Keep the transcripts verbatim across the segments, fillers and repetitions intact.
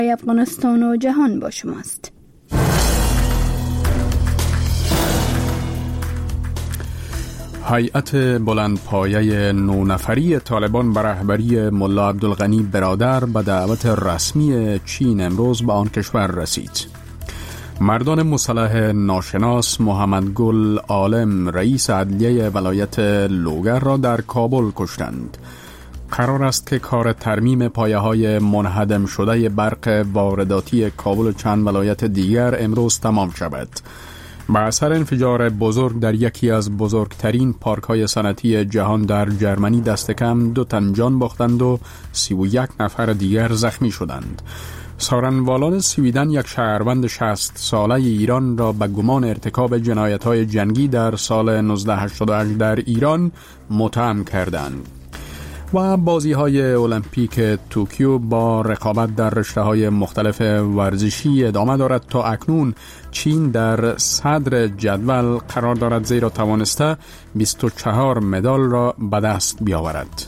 افغانستان و جهان با شماست. هیئت بلندپایه نو نفری طالبان به رهبری ملا عبدالغنی برادر به دعوت رسمی چین امروز به آن کشور رسید. مردان مسلح ناشناس محمد گل عالم رئیس عدلیه ولایت لوگر را در کابل کشتند. قرار است که کار ترمیم پایه‌های منهدم شده برق وارداتی کابل و چند ولایت دیگر امروز تمام شود. به اثر انفجار بزرگ در یکی از بزرگترین پارک‌های صنعتی جهان در جرمنی دست کم دو تن جان باختند و سی و یک نفر دیگر زخمی شدند. سارنوالان سویدن یک شهروند شصت ساله ایران را به گمان ارتکاب جنایت‌های جنگی در سال نوزده هشتاد و هشت در ایران متهم کردند. و بازی‌های المپیک توکیو با رقابت در رشته‌های مختلف ورزشی ادامه دارد. تا اکنون چین در صدر جدول قرار دارد، زیرا توانسته بیست و چهار مدال را به دست بیاورد.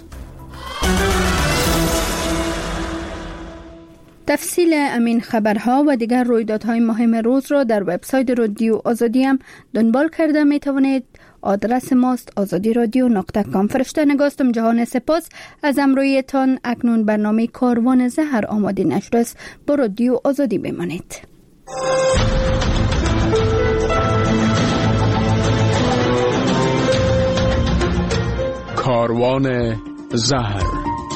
تفصیل امین خبرها و دیگر رویدادهای مهم روز را در وبسایت رادیو آزادی هم دنبال کرده می توانید. آدرس ماست آزادی رادیو نقطه کام. فرشته نگاستم جهان سپاس از امرویتان. اکنون برنامه کاروان زهر آماده نشده است. با رادیو آزادی بمانید. کاروان زهر.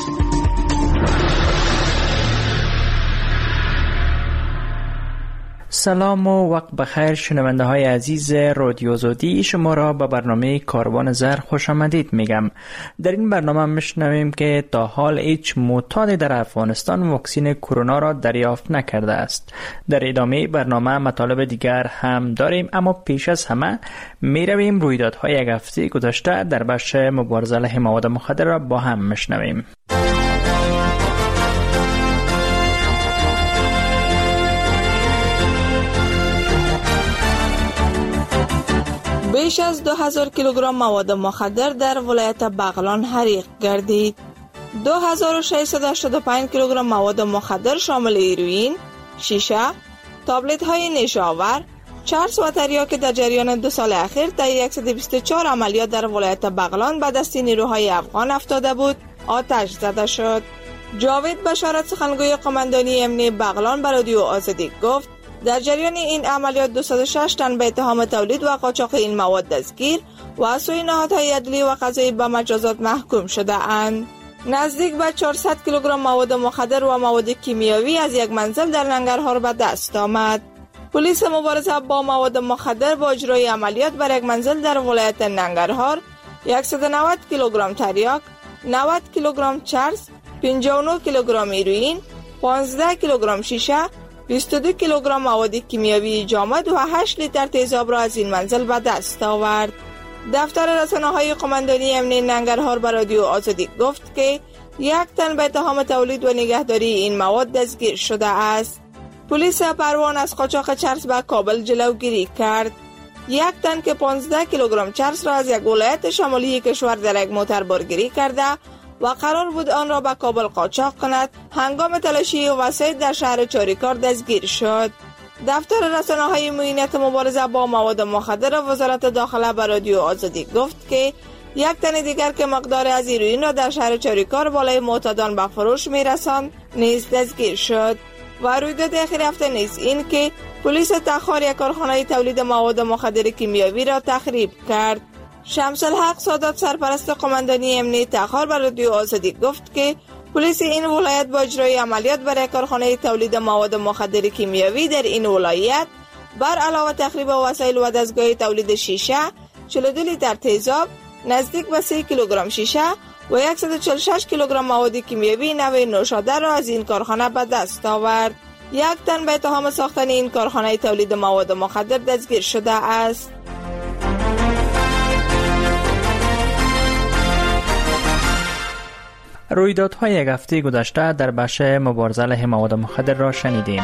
سلام و وقت بخیر شنونده های عزیز رادیو آزادی، شما را به برنامه کاروان زهر خوش آمدید میگم. در این برنامه میشنویم که تا حال هیچ معتادی در افغانستان واکسن کرونا را دریافت نکرده است. در ادامه برنامه مطالب دیگر هم داریم، اما پیش از همه میرویم رویدادهای یک هفته گذشته در بخش مبارزه علیه مواد مخدر را با هم میشنویم. بیش از دو هزار کیلوگرم مواد مخدر در ولایت بغلان حریق گردید. دو هزار و ششصد و هشتاد و پنج کیلوگرم مواد مخدر شامل هیروئین، شیشه، تابلت های نیشاور، چرس و تریاک در جریان دو سال اخیر طی صد و بیست و چهار عملیات در ولایت بغلان به دست نیروهای افغان افتاده بود آتش زده شد. جاوید بشارت سخنگوی قماندانی امنی بغلان به رادیو آزادی گفت در جریان این عملیات دویست و شش تن به اتهام تولید و قاچاق این مواد دستگیر و از سوی نهادهای عدلی و قضایی به مجازات محکوم شده اند. نزدیک به چهارصد کیلوگرم مواد مخدر و مواد کیمیاوی از یک منزل در ننگرهار به دست آمد. پلیس مبارزه با مواد مخدر با اجرای عملیات بر یک منزل در ولایت ننگرهار صد و نود کیلوگرم تریاک، نود کیلوگرم چرس، پنجاه و نه کیلوگرم هیروئین، پانزده کیلوگرم شیشه، بیست و دو کیلوگرم مواد کیمیاوی جامد و هشت لیتر تیزاب را از این منزل به دست آورد. دفتر رسانه‌های قماندانی امنی ننگرهار به رادیو آزادی گفت که یک تن به اتهام تولید و نگهداری این مواد دستگیر شده است. پلیس پروان از قاچاق چرس به کابل جلوگیری کرد. یک تن که پانزده کیلوگرم چرس را از یک ولایت شمالی کشور در یک موتر بارگیری کرده و قرار بود آن را به کابل قاچاق کند، هنگام تلاشی وسایط در شهر چاریکار دستگیر شد. دفتر رسانه‌های معینت مبارزه با مواد مخدر وزارت داخله به رادیو آزادی گفت که یک تن دیگر که مقدار از هیروئین را در شهر چاریکار بالای معتادان به فروش می‌رساند نیز دستگیر شد. و رویداد اخیر هفته نیز این که پلیس تخار یک کارخانه تولید مواد مخدر کیمیاوی را تخریب کرد. شمس الحق سادات سرپرست قماندانی امنی تخار به رادیو آزادی گفت که پلیس این ولایت با اجرای عملیات برای کارخانه تولید مواد مخدر کیمیاوی در این ولایت بر علاوه تخریب وسایل و دستگاه تولید شیشه، چهل و دو لیتر تیزاب، نزدیک به سه کیلوگرم شیشه و صد و چهل و شش کیلوگرم مواد کیمیاوی نوع نوشابه را از این کارخانه به دست آورد. یک تن به اتهام ساختن این کارخانه تولید مواد مخدر دستگیر شده است. رویدادهای یک هفته گذشته در بخش مبارزه علیه مواد مخدر را شنیدیم.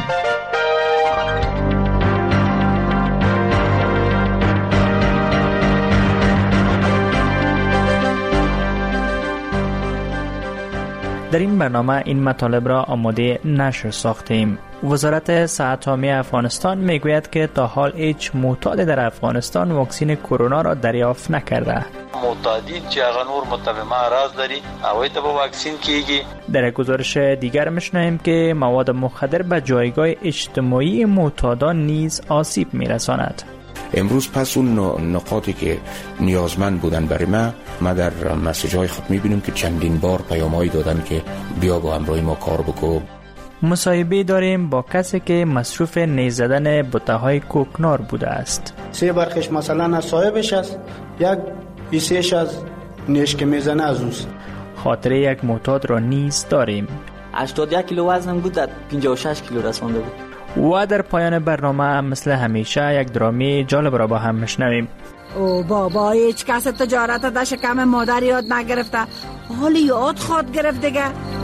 در این برنامه این مطالب را آماده نشر ساختیم. وزارت صحت عامه افغانستان میگوید که تا حال هیچ معتاد در افغانستان واکسین کرونا را دریافت نکرده. معتادین چې هغه نور متبمه راز داری هغوی ته به واکسین کیږي. در گزارش دیگر میشنویم که مواد مخدر به جایگاه اجتماعی معتادان نیز آسیب میرساند. امروز پس اون نقاطی که نیازمند بودن برای ما ما در مسیج های خود میبینیم که چندین بار پیامایی دادن که بیا با همراه ما کار بکن. مصاحبه داریم با کسی که مصروف نیز زدن بوته‌های کوکنار بوده است. سه برخش مثلا از صاحبش است، یک بیسیش از نیش که میزنه از اوست. خاطره یک معتاد را نیز داریم. هشتاد و یک کیلو وزنم بود، در پنجاه و شش کیلو رسانده بود. و در پایان برنامه مثل همیشه یک درامی جالب را با هم میشنویم. او بابا هیچ کس تجارت در شکم مادر یاد نگرفته، حالی یاد خود گرفت دیگه.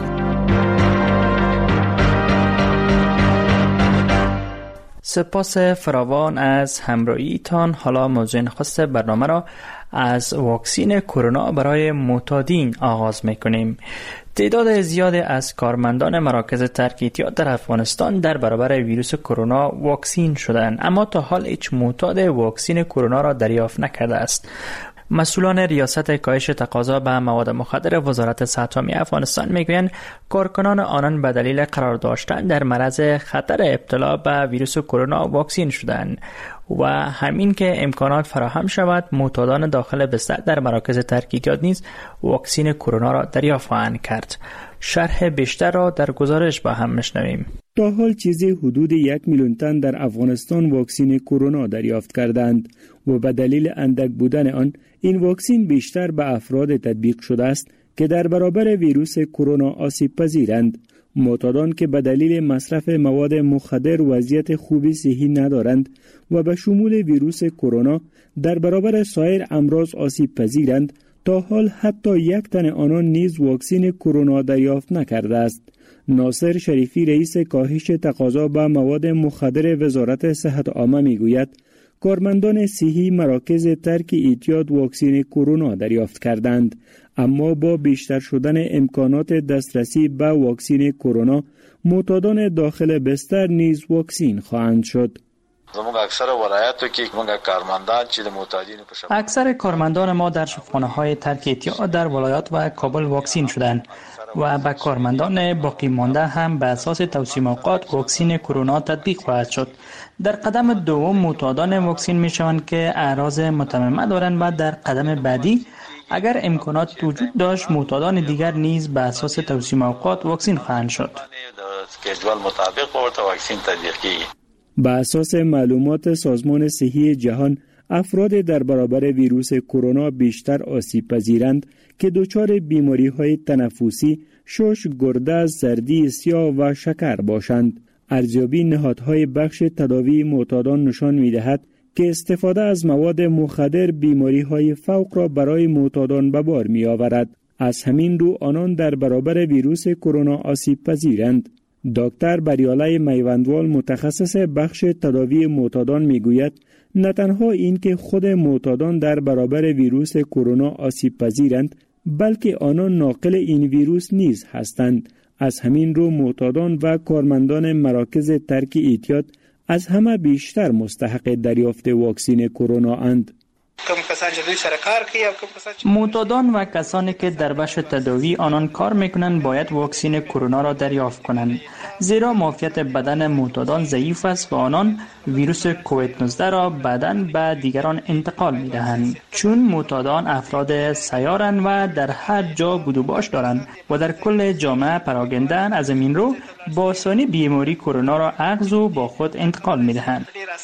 سپاس فراوان از همراهیتان. حالا موضوع نخست برنامه را از واکسین کرونا برای معتادین آغاز میکنیم. تعداد زیاد از کارمندان مراکز ترک اعتیاد در افغانستان در برابر ویروس کرونا واکسین شدند، اما تا حال هیچ معتاد واکسین کرونا را دریافت نکرده است. مسئولان ریاست کاهش تقاضا به مواد مخدر وزارت صحت عامه افغانستان میگویند کارکنان آنان به دلیل قرار داشتن در معرض خطر ابتلا به ویروس کرونا واکسین شدند و همین که امکانات فراهم شود معتادان داخل بستر در مراکز ترک اعتیاد نیز واکسین کرونا را دریافت خواهند کرد. شرح بیشتر را در گزارش با هم میشنویم. تا حال چیزی حدود یک میلیون تن در افغانستان واکسین کرونا دریافت کردند و به دلیل اندک بودن آن این واکسین بیشتر به افراد تطبیق شده است که در برابر ویروس کرونا آسیب پذیرند. معتادان که به دلیل مصرف مواد مخدر وضعیت خوبی صحی ندارند و به شمول ویروس کرونا در برابر سایر امراض آسیب پذیرند، تا حال حتی یک تن آنان نیز واکسین کرونا دریافت نکرده است. ناصر شریفی رئیس کاهش تقاضا به مواد مخدر وزارت صحت عامه میگوید کارمندان صحی مراکز ترک اعتیاد واکسین کرونا دریافت کردند، اما با بیشتر شدن امکانات دسترسی به واکسین کرونا معتادان داخل بستر نیز واکسین خواهند شد. اکثر ولایاتو کې موږ کارمندان چې د معتادینو په شمول اکثر کارمندان ما در شفاخانه‌های ترک اعتیاد در ولایات و کابل واکسین شدند و به کارمندان باقی مانده هم به اساس توصیه اوقات واکسین کرونا تطبیق خواهد شد. در قدم دوم معتادان واکسین می شوند که اعراض متممه دارند و در قدم بعدی اگر امکانات وجود داشت معتادان دیگر نیز به اساس توصیه اوقات واکسین خواهند شد. اسکیجول مطابق ورته واکسین تطبیق کیږي. به اساس معلومات سازمان صحی جهان افراد در برابر ویروس کرونا بیشتر آسیب پذیرند که دچار بیماری های تنفسی، شش، گرده، زردی سیاه و شکر باشند. ارزیابی نهادهای بخش تداوی معتادان نشان می‌دهد که استفاده از مواد مخدر بیماری های فوق را برای معتادان به بار می‌آورد. از همین رو آنان در برابر ویروس کرونا آسیب پذیرند. دکتر بریاله میوندوال متخصص بخش تداوی معتادان میگوید نه تنها این که خود معتادان در برابر ویروس کرونا آسیب پذیرند، بلکه آنان ناقل این ویروس نیز هستند. از همین رو معتادان و کارمندان مراکز ترک اعتیاد از همه بیشتر مستحق دریافت واکسین کرونا اند. معتادان و کسانی که در بخش تداوی آنان کار میکنند باید واکسین کرونا را دریافت کنند، زیرا معافیت بدن معتادان ضعیف است و آنان ویروس کووید نوزده را بعداً به دیگران انتقال میدهند، چون معتادان افراد سیارند و در هر جا بود و باش دارند و در کل جامعه پراگنده‌اند. از این رو با آسانی بیماری کرونا را اخذ و با خود انتقال میدهند.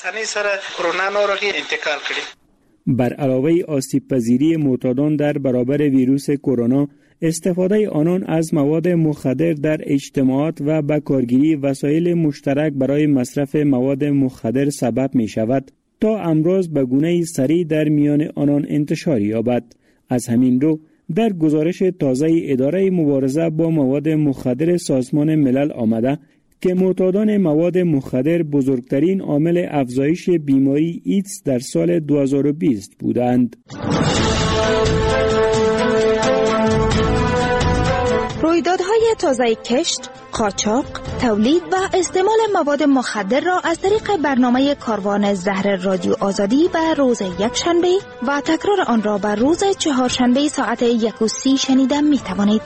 بر علاوه آسیب پذیری معتادان در برابر ویروس کرونا، استفاده آنان از مواد مخدر در اجتماعات و به کارگیری وسایل مشترک برای مصرف مواد مخدر سبب می شود تا امراض به گونه سریع در میان آنان انتشار یابد. از همین رو در گزارش تازه اداره مبارزه با مواد مخدر سازمان ملل آمده که معتادان مواد مخدر بزرگترین عامل افزایش بیماری ایدز در سال دو هزار و بیست بودند. رویدادهای تازه کشت، قاچاق، تولید و استعمال مواد مخدر را از طریق برنامه کاروان زهر رادیو آزادی به روز یکشنبه و تکرار آن را به روز چهارشنبه ساعت یک و سی شنیده می توانید.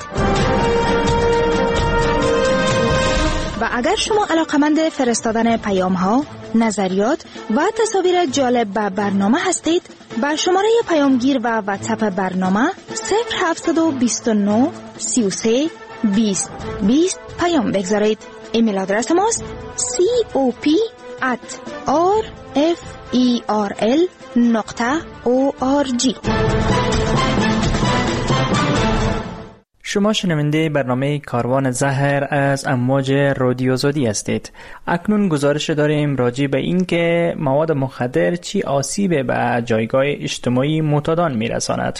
و اگر شما علاقمند فرستادن پیام ها، نظریات و تصاویر جالب به برنامه هستید، با شماره پیامگیر و واتساپ برنامه صفر هفت دو نه سه سه بیست بیست پیام بگذارید. ایمیل آدرس ماست cop at rferl نقطه org. شما شنونده برنامه کاروان زهر از امواج رادیو آزادی هستید. اکنون گزارش داریم راجع به این که مواد مخدر چی آسیب به جایگاه اجتماعی معتادان میرساند.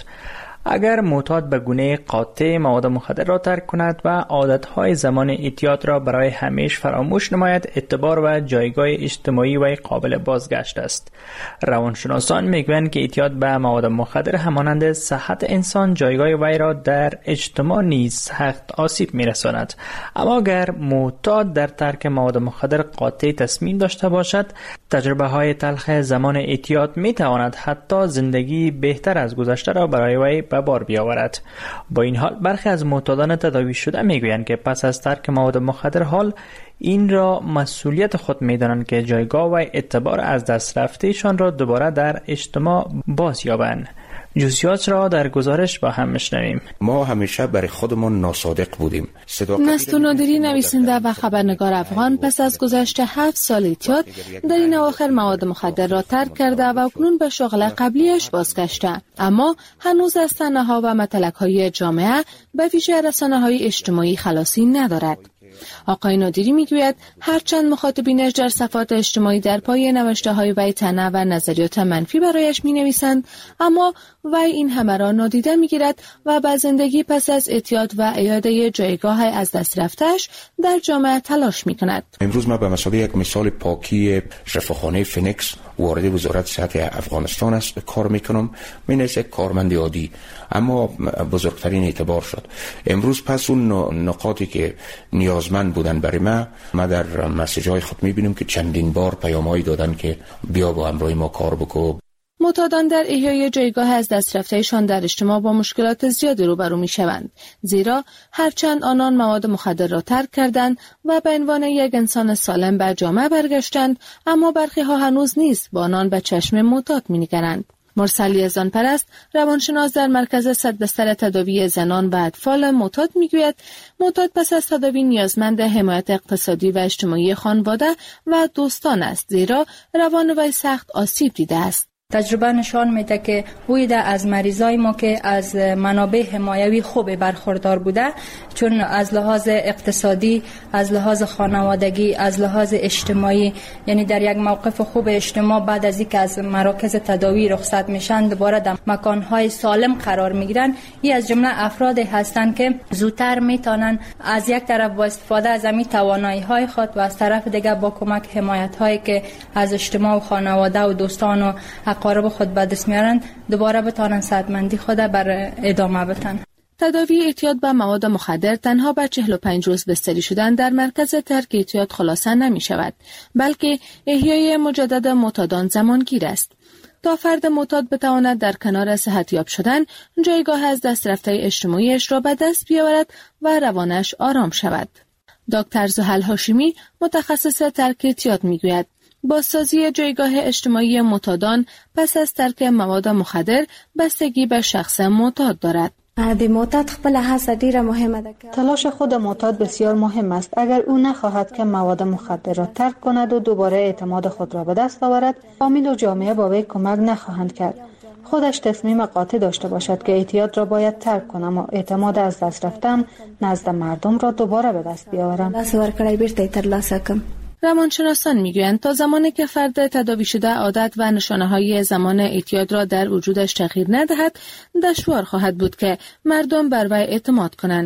اگر معتاد به گونه قاطع مواد مخدر را ترک کند و عادتهای زمان اعتیاد را برای همیشه فراموش نماید، اعتبار و جایگاه اجتماعی و قابل بازگشت است. روانشناسان میگویند که اعتیاد به مواد مخدر همانند صحت انسان جایگاه وی را در اجتماع نیز سخت آسیب میرساند. اما اگر معتاد در ترک مواد مخدر قاطع تصمیم داشته باشد، تجربه های تلخ زمان اعتیاد میتواند حتی زندگی بهتر از گذشته را برای وی به بار بیاورد. با این حال برخی از معتادان تداوی شده میگویند که پس از ترک مواد مخدر حال این را مسئولیت خود میدانند که جایگاه و اعتبار از دست رفتهشان را دوباره در اجتماع باز یابند. جزئیات را در گزارش با هم میشنویم. ما همیشه برای خودمان ناصادق بودیم. نستو نادری، نویسنده و خبرنگار افغان، پس از گذشت هفت سال اعتیاد در این اواخر مواد مخدر را ترک کرده و اکنون به شغل قبلیش بازگشته، اما هنوز از طعنه‌ها و متلک‌های جامعه به ویژه رسانه‌های اجتماعی خلاصی ندارد. آقای نادری میگوید هرچند مخاطبینش در صفحات اجتماعی در پای نوشته‌های وی طعنه و نظریات منفی برایش مینویسند، اما وی این همه را نادیده میگیرد و به زندگی پس از اعتیاد و اعاده جایگاه از دست رفته‌اش در جامعه تلاش میکند. امروز ما به مثابه یک مثال پاکی شفاخانه فینکس وارد وزارت صحت افغانستان است کار میکنم. من از یک کارمند عادی اما بزرگترین اعتبار شد. امروز پس اون نقاطی که نیازمند بودن برای ما ما در مسیج‌های خود میبینیم که چندین بار پیام‌هایی دادن که بیا با همراه ما کار بکن. معتادان در احیای جایگاه از دست رفته‌شان در اجتماع با مشکلات زیادی روبرو می‌شوند، زیرا هرچند آنان مواد مخدر را ترک کردند و به عنوان یک انسان سالم به جامعه برگشتند، اما برخی‌ها هنوز نیز با آنان به چشم معتاد می‌نگرند. مرسلی زانپرست، روانشناس در مرکز صدبستر تداوی زنان و اطفال معتاد میگوید معتاد پس از تداوی نیازمند حمایت اقتصادی و اجتماعی خانواده و دوستان است، زیرا روان وی سخت آسیب دیده است. تجربه نشان میده که بویده از مریضای ما که از منابع حمایوی خوب برخوردار بوده، چون از لحاظ اقتصادی، از لحاظ خانوادگی، از لحاظ اجتماعی، یعنی در یک موقف خوب اجتماع بعد از اینکه از مراکز تداوی رخصت میشن دوباره در مکانهای سالم قرار میگیرن. این از جمله افرادی هستند که زودتر میتونن از یک طرف با استفاده از همین توانایی های خود و از طرف دیگه با کمک حمایت هایی که از اجتماع و خانواده و دوستان و اقارب خود به دست میارن دوباره بتونن صحتمندی خود بر ادامه بدن. تداوی اعتیاد به مواد مخدر تنها به چهل و پنج روز بستری شدن در مرکز ترک اعتیاد خلاصه نمی شود، بلکه احیای مجدد معتادان زمانگیر است. تا فرد معتاد بتواند در کنار صحتیاب شدن جایگاه از دست رفته اجتماعیش را به دست بیاورد و روانش آرام شود. دکتر زحل هاشمی، متخصص ترک اعتیاد میگوید بازسازی جایگاه اجتماعی معتادان پس از ترک مواد مخدر بستگی به شخص معتاد دارد. د معتاد خپل هڅه ډیره مهمه ده. تلاش خود معتاد بسیار مهم است. اگر او نخواهد که مواد مخدر را ترک کند و دوباره اعتماد خود را به دست آورد، فامیل و جامعه با وی کمک نخواهند کرد. خودش تصمیم قاطع داشته باشد که اعتیاد را باید ترک کنم و اعتماد از دست رفتم نزد مردم را دوباره به دست بیاورم. لاس ورکړی بیرته ترلاسه کړم. روانشناسان میگویند تا زمانی که فرد تداوی شده عادت و نشانه‌های زمان اعتیاد را در وجودش تغییر ندهد، دشوار خواهد بود که مردم بر وی اعتماد کنند.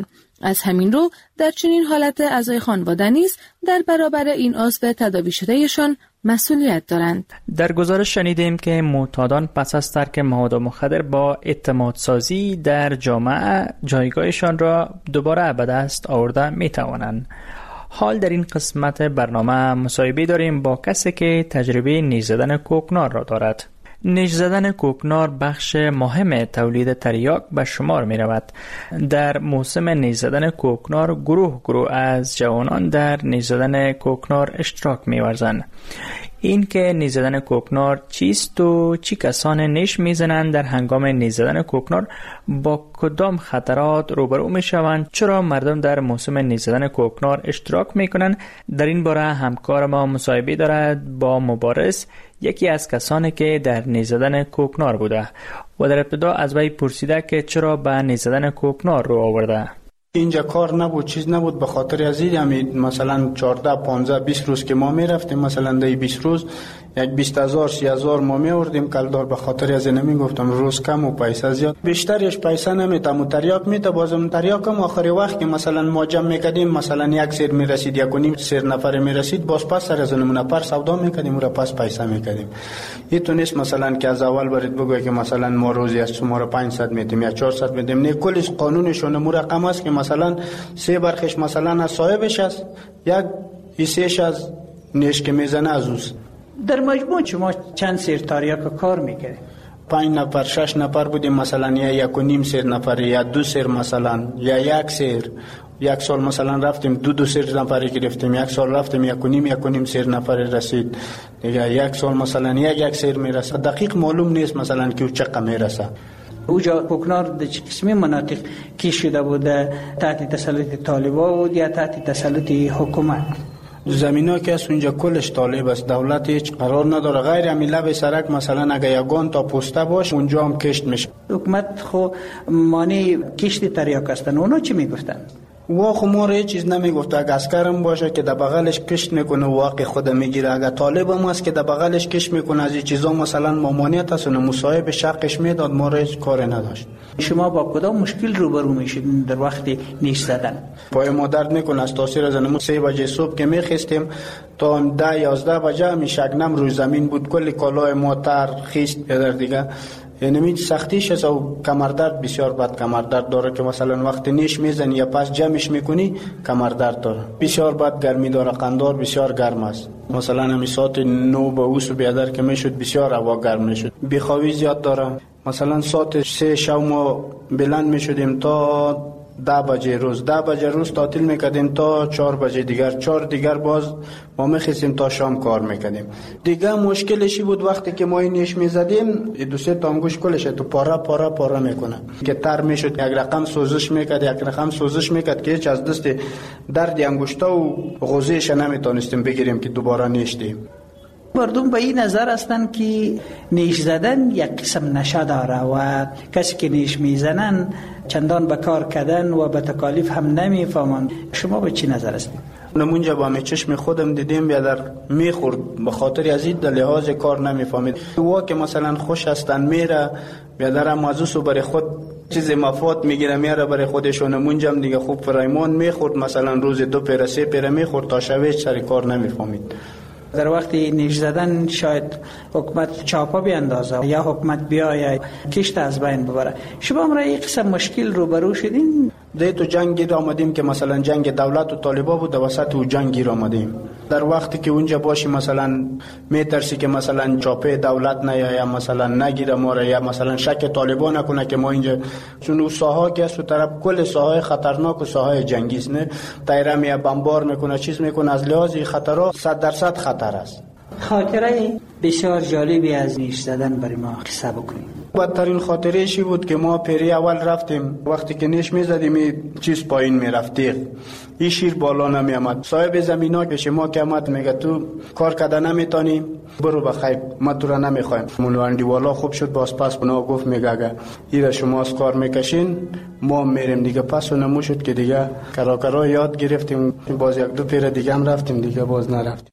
از همین رو در چنین حالت اعضای خانواده نیز در برابر این عضو تداوی شدهشان مسئولیت دارند. در گزارش شنیدیم که معتادان پس از ترک مواد مخدر با اعتماد سازی در جامعه جایگاهشان را دوباره به دست آورده می توانند. حال در این قسمت برنامه مصاحبه داریم با کسی که تجربه نیش زدن کوکنار را دارد. نیش زدن کوکنار بخش مهم تولید تریاک به شمار می رود. در موسم نیش زدن کوکنار گروه گروه از جوانان در نیش زدن کوکنار اشتراک می ورزند. این که نیش زدن کوکنار چیست و چی کسان نیش میزنند، در هنگام نیش زدن کوکنار با کدام خطرات روبرو می شوند، چرا مردم در موسم نیش زدن کوکنار اشتراک می کنند، در این باره همکار ما مصاحبه دارد با مبارز، یکی از کسانی که در نیش زدن کوکنار بوده و در ابتدا از وی پرسیده که چرا به نیش زدن کوکنار رو آورده. اینجا کار نبود، چیز نبود، به خاطر از این مثلا چهارده پانزده بیست روز که ما می رفتیم، مثلا در بیست روز یک بیست هزار سی هزار ما می آوردیم کلدار، به خاطر از این نمی گفتم روز کم و پیسه زیاد، بیشترش پیسه نمیتم و تریاک میته، بازم تریاک هم آخری وقت که مثلا ما جمع میکردیم، مثلا یک سیر میرسید یک و نیم سیر نفر میرسید، باز پس سر از اون نفر سودا میکردیم و را پس پیسه میکردیم. این تو نیست مثلا که از اول برید بگوی که مثلا ما روزی از شما را پانصد میتیم یا چهارصد میتیم، نه، کلش قانونشون مو رقم است که مثلا سه برخش مثلا از صاحبش است، یک حصهش از نیش که میزنه از اوست. در مجموع شما چند سیر تریاک کار میکنید؟ پنج نفر شش نفر بودیم، مثلا یا یک و نیم سیر نفر یا دو سیر، مثلا یا یک سیر. یک سال مثلا رفتیم دو دو سیر نفری گرفتیم، یک سال رفتیم یک و نیم یک و نیم سیر نفری رسید، یا یک سال مثلا یک یک سیر میرسه. دقیق معلوم نیست مثلا که چقدر میرسه. اوجا کوکنار در چه قسمی مناطق کی شده بوده؟ تحت تسلط طالبا بود یا تحت تسلط حکومت؟ زمینا که از اونجا کلش طالب است، دولت هیچ قرار نداره، غیر همین لب سرک مثلا اگه یگان تا پوسته باش اونجا هم کشت میشه. حکومت خو مانی کشت تریاک هستن، اونا چی میگفتن؟ وا خو ما رو چیز نمیگفت. اگه عسکرم باشه که در بغلش کشت میکنه واقع خود میگیره، اگه طالب هم هست که در بغلش کشت میکنه از این چیزا مثلا مامانیت هست، مصاحب شقش میداد، ما رو هیچ کار نداشت. شما با کدام مشکل روبرو میشید در وقت نیش زدن؟ پای ما درد میکنه از تاثیر از نمو سه بجه صبح که میخستیم تا ده یازده بجه می شگنم روی زمین بود، کلی کالای ما تر خیست در دیگه، یعنی می سختیش است و کمردرد بسیار بد کمردرد داره که مثلا وقت نیش میزنی یا پس جمعش میکنی کمردرد داره، بسیار بد گرمی داره، قندار بسیار گرم است. مثلا همی ساعت نو به اوس و بیادر که میشد بسیار هوا گرم میشد، بیخوابی زیاد داره. مثلا ساعت سه شب ما بلند میشدیم تا ده بجه روز، ده بجه روز تعطیل میکردیم تا چهار بجه دیگر، چهار دیگر باز ما میخیستیم تا شام کار میکردیم. دیگه مشکلشی بود وقتی که ما اینش میزدیم دو سه تا انگوش کلش تو پاره پاره پاره میکنه که تر میشد، یک رقم سوزش میکرد یک رقم سوزش میکرد که هیچ از دست درد انگشتا و غوزهش نمیتونستیم بگیریم که دوباره نیشتیم. مردم به این نظر هستند که نیش زدن یک قسم نشه داره و کسی که نیش میزنن چندان به کار کردن و به تکالیف هم نمیفهمند. شما به چی نظر هستید؟ نمونجا با می چشم خودم دیدیم بیادر میخورد، به خاطر از این لحاظ کار نمیفهمید. وا که مثلا خوش هستن میره بیادر هم ازوسو برای خود چیز مفاد میگیره میاره برای خودشون. نمونجا هم دیگه خوب فرایمان میخورد، مثلا روز دو پیره سه پیره میخورد تا شویش سر کار نمیفهمید. در وقت نیش زدن شاید حکومت چاپا بیاندازه یا حکومت بیاید کشت از بین ببره. شما هم را یک قسم مشکل روبرو شدین؟ ده تو جنگ گیر آمدیم که مثلا جنگ دولت و طالبا بود، در وسط او جنگ گیر آمدیم. در وقتی که اونجا باشی مثلا میترسی که مثلا چاپه دولت نه یا مثلا نگیره ما را یا مثلا شک طالبا نکنه که ما اینجا، چون او ساحه که است و طرف کل ساحه خطرناک و ساحه جنگی است، نه تیره می بمبار میکنه چیز میکنه، از لحاظ خطرات صد درصد خطر است. خاطره بسیار جالبی از نیش زدن برای ما قصه بکنیم. بدترین خاطره شی بود که ما پیری اول رفتیم، وقتی که نیش میزدیم چیز پایین میرفتیم، این شیر بالا نمی آمد. صاحب زمینا که شما که آمد میگه تو کار کده نمیتونی برو بخیر، ما تو را نمیخوایم. مولوندی والا خوب شد، باز پس بنا گفت میگه اگه ایره شما از کار میکشین ما میریم دیگه. پس و نمو شد که دیگه کراکرا یاد گرفتیم، باز یک دو پیر دیگه هم رفتیم دیگه باز نرفتیم.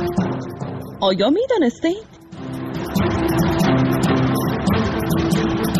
آیا می دانستید؟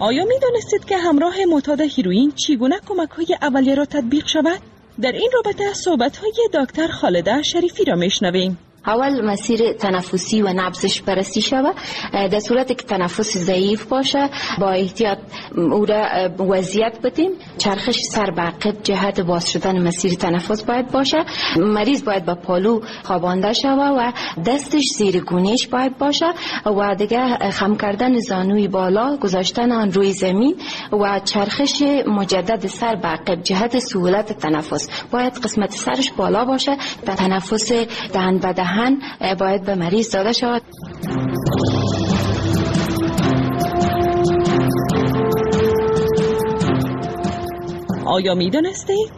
آیا می دانستید که همراه معتاد هیروئین چگونه کمک‌های اولیه را تطبیق شود؟ در این رابطه صحبت‌های دکتر خالده شریفی را میشنویم. اول مسیر تنفسی و نبضش بررسی شود. در صورتی که تنفس ضعیف باشه با احتیاط او را وضعیت بدیم. چرخش سر به عقب جهت باز شدن مسیر تنفس باید باشه. مریض باید با پالو خوابانده شود و دستش زیر گونهش باید باشه و دیگه خم کردن زانوی بالا، گذاشتن آن روی زمین و چرخش مجدد سر به عقب جهت سهولت تنفس. باید قسمت سرش بالا باشه. تنفس دهن به دهن باید به مریض داده شود. آیا می دانستید؟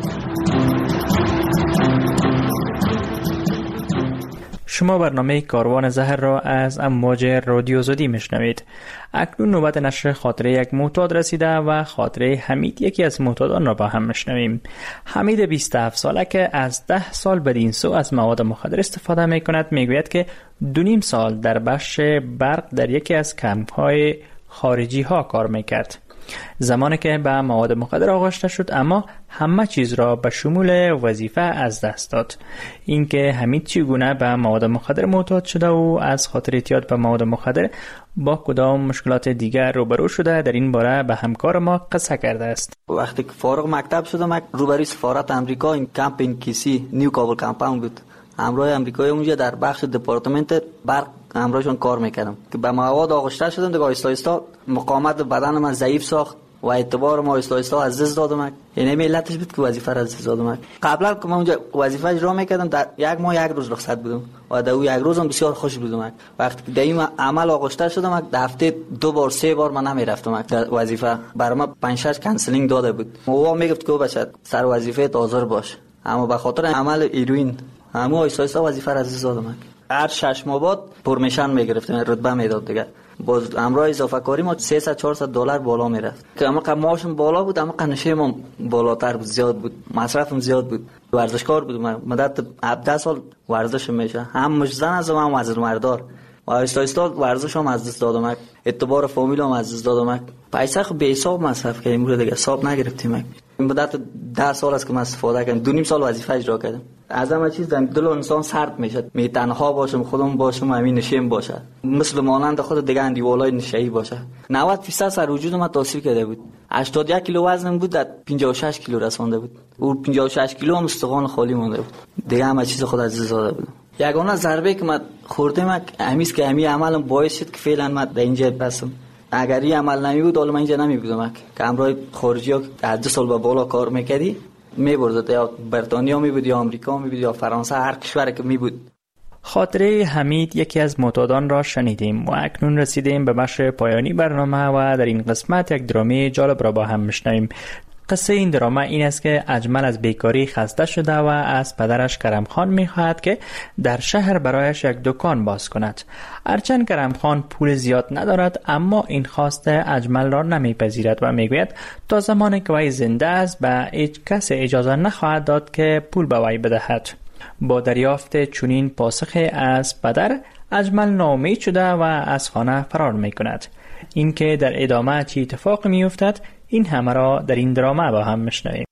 شما برنامه کاروان زهر را از امواج رادیو آزادی میشنوید. اکنون نوبت نشر خاطره یک معتاد رسیده و خاطره حمید یکی از معتادان را با هم میشنویم. حمید بیست و هفت ساله که از ده سال بدین سو از مواد مخدر استفاده میکند میگوید که دو نیم سال در بخش برق در یکی از کمپ‌های خارجی ها کار میکرد. زمانی که به مواد مخدر آغشته شد اما همه چیز را به شمول وظیفه از دست داد. اینکه حمید چگونه به مواد مخدر معتاد شده و از خاطر اعتیاد به مواد مخدر با کدام مشکلات دیگر روبرو شده در این باره به همکار ما قصه کرده است. وقتی که فارغ مکتب شدم روبروی سفارت امریکا این کمپ این کیسی نیو کابل کمپاوند بود. همراه امریکایی اونجا در بخش دپارتمنت برق همراهشون کار میکردم که به مواد آغشته شدم. دیگه آهسته آهسته مقاومت بدن من ضعیف ساخت و اعتبار ما آهسته آهسته از دست دادم. یعنی علتش بود که وظیفه را از دست دادم. قبلا که من اونجا وظیفه اجرا میکردم در یک ماه یک روز رخصت بودم و در اون یک روزم بسیار خوش بودم. وقتی در این عمل آغشته شدم در هفته دو بار سه بار من نمیرفتم در وظیفه. برام پنج شش کنسلینگ داده بود. او میگفت که بچه سر وظیفه حاضر باش، اما به خاطر عمل هیروئین همو آهسته آهسته وظیفه را از دست دادم. هر شش ماه بعد پرمیشن میگرفتم، رتبه میداد دیگه. باز امرای اضافه کاری ما سیصد چهارصد دلار بالا میرفت که اما قماشم بالا بود اما قنشه ما بالاتر بود، زیاد بود، مصرفم زیاد بود. ورزشکار بودم، مدت هفده سال ورزش میشه، هم مجزن از هم از مردار و آهسته آهسته ورزش هم از دست دادم، اعتبار فامیل هم از دست دادم. پیسه خب به حساب مصرف کردیم، رو دیگه حساب نگرفتیم. این مدت ده سال است که من استفاده کردم، دو نیم سال وظیفه اجرا کردم. از همه چیز دل انسان سرد میشه، می تنها باشم، خودم باشم، همین نشیم باشه، مثل مانند خود دیگه اندیوالای نشئی باشه. نود درصد سر وجود من تاثیر کرده بود. هشتاد و یک کیلو وزنم بود، در پنجاه و شش کیلو رسانده بود. او پنجاه و شش کیلو هم استخوان خالی مونده بود. دیگه همه چیز خود از دست داده بود. یگانه ضربه که من خوردم همیش که همین عملم باعث شد که فعلا من در اینجا بسم. اگر این عمل نمی بود حالا من اینجا نمی بودم. که امروز خارجی ها از دو سال به بالا کار میکردی می برد، یا بریتانیا می بود یا آمریکا می بود یا فرانسه، هر کشوری که می بود. خاطره حمید یکی از معتادان را شنیدیم و اکنون رسیدیم به بخش پایانی برنامه و در این قسمت یک درامه جالب را با هم میشنویم. قصه این درامه این است که اجمل از بیکاری خسته شده و از پدرش کرم خان می‌خواهد که در شهر برایش یک دکان باز کند. هرچند کرم خان پول زیاد ندارد اما این خواست اجمل را نمیپذیرد و میگوید تا زمانی که وی زنده است به هیچ کس اجازه نخواهد داد که پول به وی بدهد. با دریافت چنین پاسخی از پدر اجمل ناامید شده و از خانه فرار میکند. اینکه در ادامه چه اتفاقی میافتد این همه را در این درامه با هم میشنویم.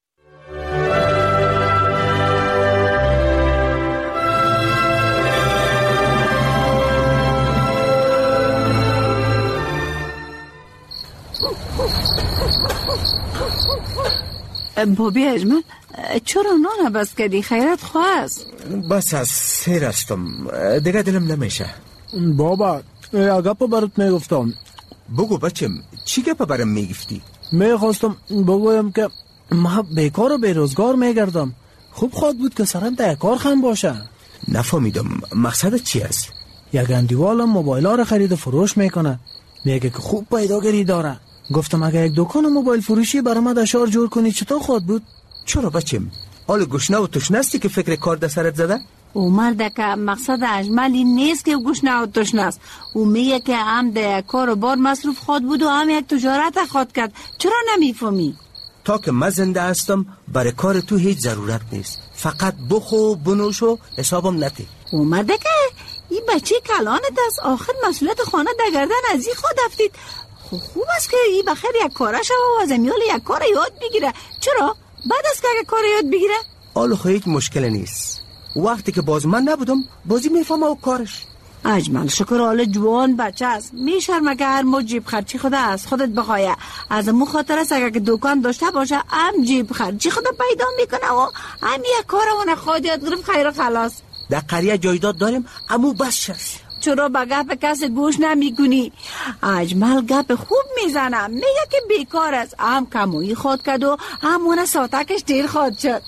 بابی اجمل چرا نان بس کردی؟ خیرت خواست؟ بس از سیر هستم دیگه دلم نمیشه. بابا یه گپ برات میگفتم. بگو بچم چی گپ برام میگفتی؟ میخواستم بگویم که ما بیکار و بیروزگار میگردم، خوب خواد بود که سرم در کار خم باشه. نفهمیدم مقصدت چی است؟ یک اندیوالم موبایل ها رو خرید و فروش میکنه، میگه که خوب پیداگری داره. گفتم اگه یک دکان موبایل فروشی برام در شهر جور کنی چطور خواد بود؟ چرا بچم؟ حال گشنه و تشنستی که فکر کار در سرت زده؟ او مرده که مقصد اجمل این نیست که گشنه و تشنست، او میگه که هم در کار و بار مصروف خواد بود و هم یک تجارت خواد کرد. چرا نمیفهمی؟ تا که من زنده هستم برای کار تو هیچ ضرورت نیست، فقط بخو بنوش و حسابم نتی. او مرده که این بچه کلانت است، آخر مسئولیت خانه در گردن از این خود افتید. خب خوب است که این بخیر یک کاره شو و از امیال یک کار یاد بگیره. چرا؟ بعد از که اگه کار یاد بگیره آلو خب هیچ مشکل نیست. وقتی که باز من نبودم بازی میفهمه و کارش. اجمل شکر حال جوان بچه است. میشرمه که هر مو جیب خرچی خود است خودت بخواه. از مو خاطر است اگر که دکان داشته باشه هم جیب خرچی خود پیدا میکنه و هم یک کارمون خود یاد گرفت خیر خلاص. در قریه جایداد داریم امو بس شش. چرا به گپ کس گوش نمیکنی؟ اجمل گپ خوب میزنم. میگه که بیکار است. هم کمویی خود کرد و همون ساتکش دیر خود شد.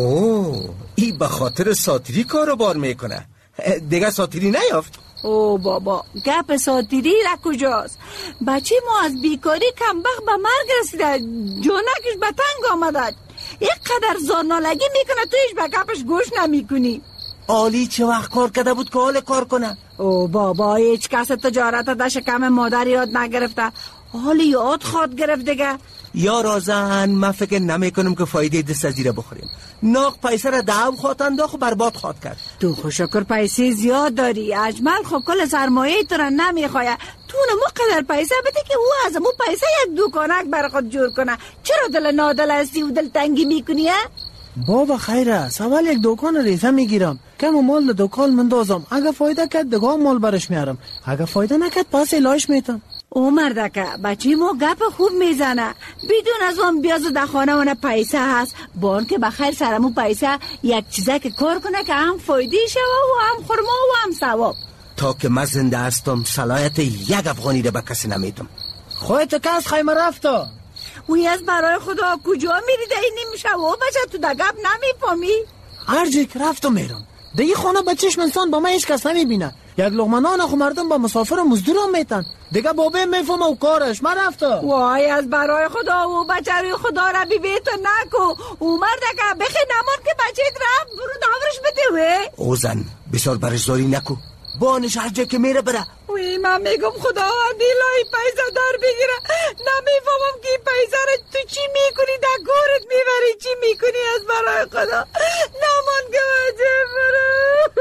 خو این به خاطر ساتیری کارو بار میکنه. دیگه ساتیری نیافت. او بابا گپ ساتیری را کجاست؟ بچه ما از بیکاری کمبخت به مرگ رسیده. جونکش به تنگ آمده. یک قدر زارنالگی میکنه تویش به گپش گوش نمیکنی. آلی چه وقت کار کرده بود که حال کار کنه؟ او بابا هیچ کس تجارت در شکم مادر یاد نگرفته. حالی یاد خود گرفت دیگه. یا رازن من فکر نمی کنم که فایده دست از زیره بخوریم. ناق پیسه را دعو خواد انداخت و برباد خواد کرد. تو خوشکر پیسه زیاد داری. اجمل خب کل سرمایه تو را نمیخواه. تو نمو قدر پیسه بده که او از مو پیسه یک دکانک بر خود جور کنه. چرا دل نادل هستی و دل تنگی میکنی؟ بابا خیر است. اول یک دکان ریزه میگیرم کم مال دکان مندازم. اگه فایده کرد دگاه مال برش میارم. اگه فایده نکرد پس الهش میتم. او مردکه بچه ما گپ خوب میزنه. بدون از اون بیاز در خانه ونه پیسه هست. بان که بخیر سرمو پیسه یک چیزه که کار کنه که هم فایده شوه و هم خورما و هم ثواب. تا که من زنده هستم صلاحیت یک افغانی رو به کسی نمیدم. خودت که از خیمه رفتا وی از برای خدا کجا میری ده این نمیشه و بچه تو ده گپ نمیفهمی؟ هر جایی که رفتم میرم ده این خانه بچهش منسان با من هیچ کس نمیبینه. یک لقمه نان خو مردم با مسافر و مزدور هم میتن دیگه بابه میفهمه و کارش. من رفتا وای از برای خدا و بچه روی خدا را بی بیتو نکو. او مرده که بخی نمان که بچه رفت برو داورش بده وی. او زن بسیار برشداری نکو. بانش هر جا که میره بره. وی من میگم خدا و دیلای پیسه دار بگیره. نمیفهمم که پیسه را تو چی میکنی در گورت میبری چی میکنی از برای خدا. نمان که بچه برو.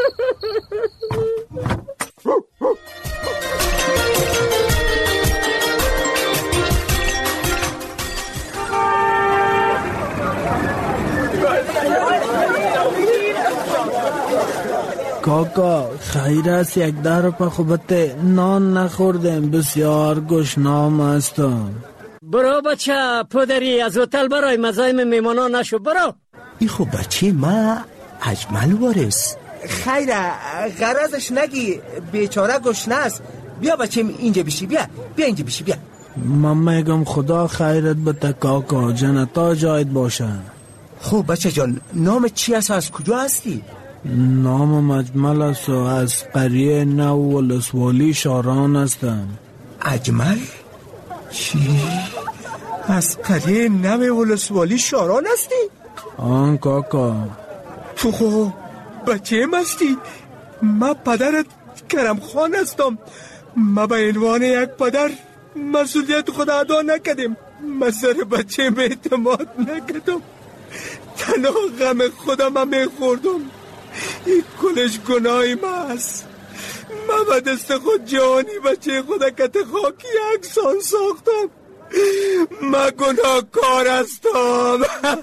کاکا خیر است یک ده روپه خوبته نان نخوردم بسیار گشنام هستم. برو بچه پدری از هتل برای مزایم میمانان نشو برو. ای خب بچه ما اجمل وارث. خیره غرضش نگی بیچاره گشنه است. بیا بچه اینجا بشی بیا بیا اینجا بشی بیا. من میگم خدا خیرت بده کاکا جنتا جایت باشه. خب بچه جان نام چی است از کجا هستی؟ نام اجمل است و از قریه نو ولسوالی شاران هستم. اجمل؟ چی؟ از قریه نو ولسوالی شاران هستی؟ آن کاکا. تو خب بچه مستی؟ من پدرت کرم خان هستم. من به عنوان یک پدر مسئولیت خود ادا نکردم. من سر بچه به اعتماد نکردم. تنها غم خودم هم میخوردم. این کلش گناهی من است. من به دست خود جوانی بچه خود کت خاکی اکسان ساختم. من گناهکار هستم.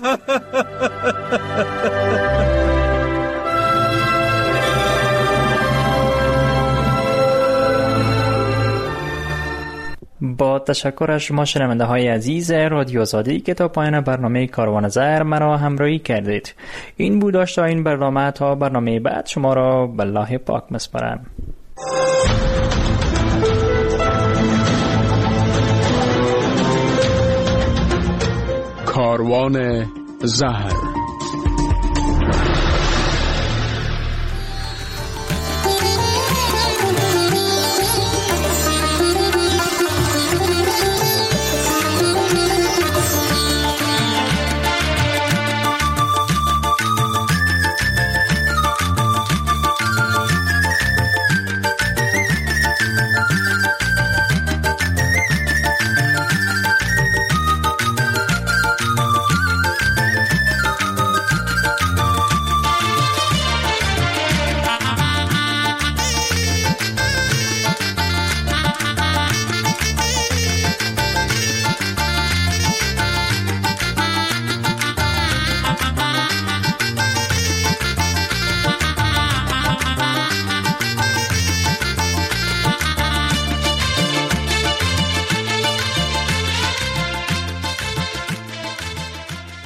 با تشکر از شما شنونده های عزیز رادیو آزادی که تا پایان برنامه کاروان زهر مرا همراهی کردید. این بود داشته این برنامه. تا برنامه بعد شما را به الله پاک مسپارم. کاروان زهر